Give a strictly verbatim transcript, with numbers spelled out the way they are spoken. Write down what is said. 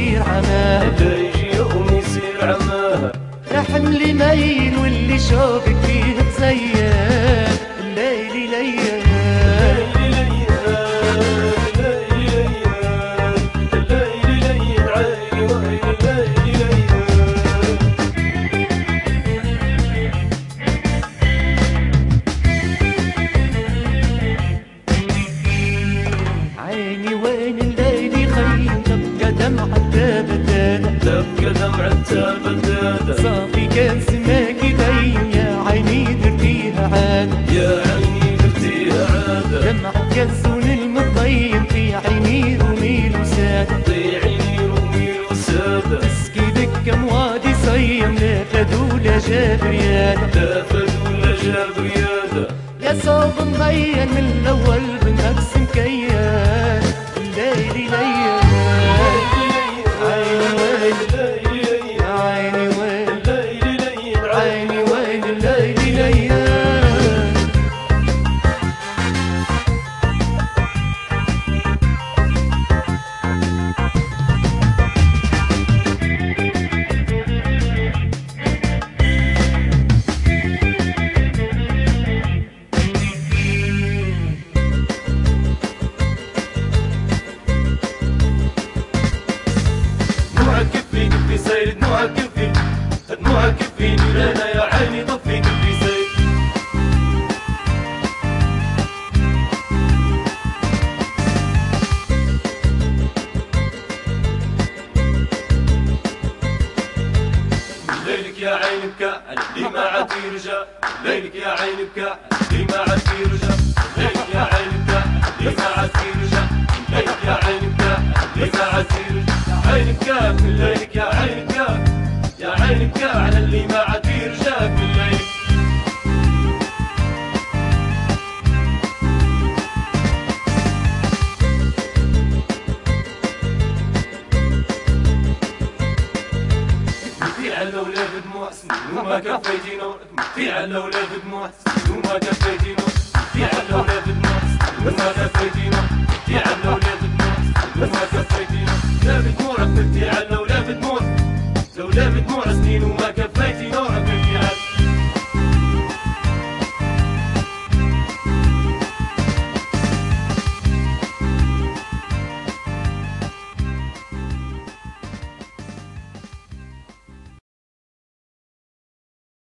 يصير عماه، لا يجي يوم يصير عماه. يا حملي مين واللي شوقك فيه تزين، الليل ليل تبقى دمعة تبدادة، صافي كان سماك يبين يا عيني درتيها عادة، يا عيني درتيها عادة. دمعة كالزون المطيم في عيني روميل وسادة، في عيني روميل وسادة. تسكي دكة موادي صيم لا فدو لا جاب ريادة، لا فدو لا جاب ريادة. يا صوب مبين من الأول بنفس مكيان، الليل ليل سير دموعك كفي دموعك كفيني لنا يا عيني طفي كفي سير. ليلك يا عيني بكى اللي ما عاد يرجع، ليلك يا عيني بكى اللي ما عاد يرجع، ليلك يا عيني بكى اللي ما عاد يرجع، ليلك يا عيني بكى اللي ما عاد يرجع. عيني بكى من ليلك يا عيني بكى، يا عيني بكى على اللي ما عاد يرجع من ليلك. في على ولاد دموع سنين وما كفيتي نور، في على ولاد دموع سنين وما كفيتي نور، في على ولاد دموع سنين وما كفيتي نور، في على ولاد دموع سنين وما كفيتي نور. لا بدموعك تبكي على